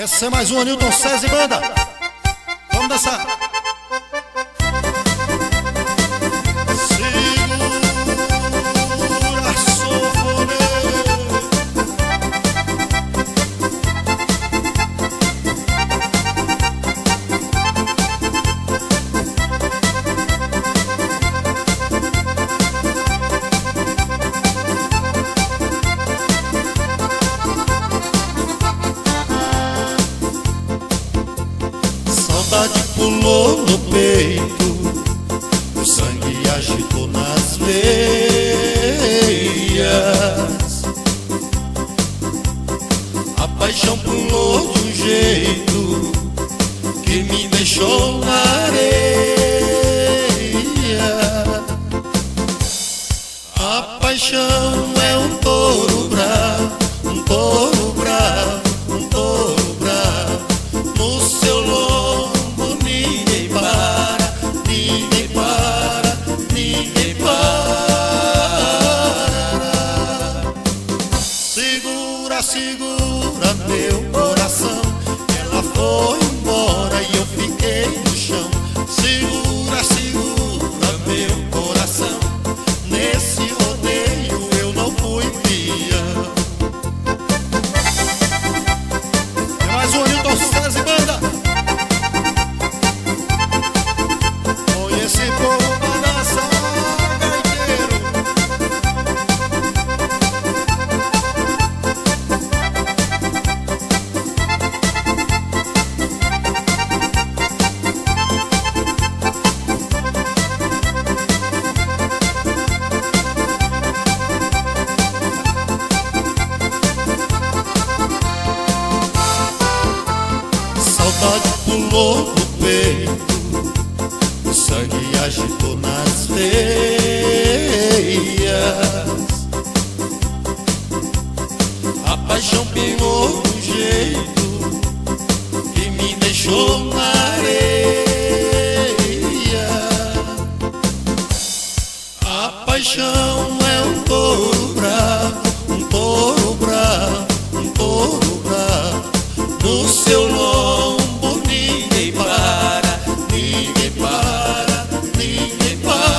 Esse é mais um Anilton César e Banda. Vamos dançar. Segura, sofone. Saudade pulou no peito, o sangue agitou nas veias. A paixão pulou de um jeito que me deixou na areia. A paixão é um touro bravo, um touro bravo, um touro bravo. No seu lombo ninguém para, ninguém para, ninguém para. Segura, segura meu coração, ela foi embora e eu fiquei no chão. Segura, segura meu coração, nesse rodeio eu não fui peão. É mais um Anilton César e Banda. Põe esse povo pra dançar, gaiteiro. Saudade pulou no peito, o sangue agitou nas veias. A paixão pingou de um jeito que me deixou na areia. A paixão é um touro bravo, um touro bravo, um touro bravo. No seu lombo ninguém para, ninguém para, ninguém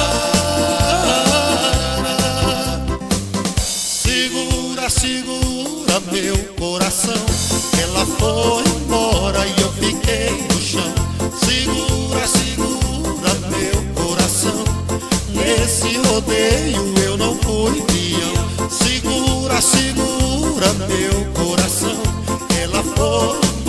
para. Segura, segura meu coração, ela foi embora e eu fiquei no chão. Segura, segura meu coração, nesse rodeio eu não fui peão. Segura, segura meu coração, ela foi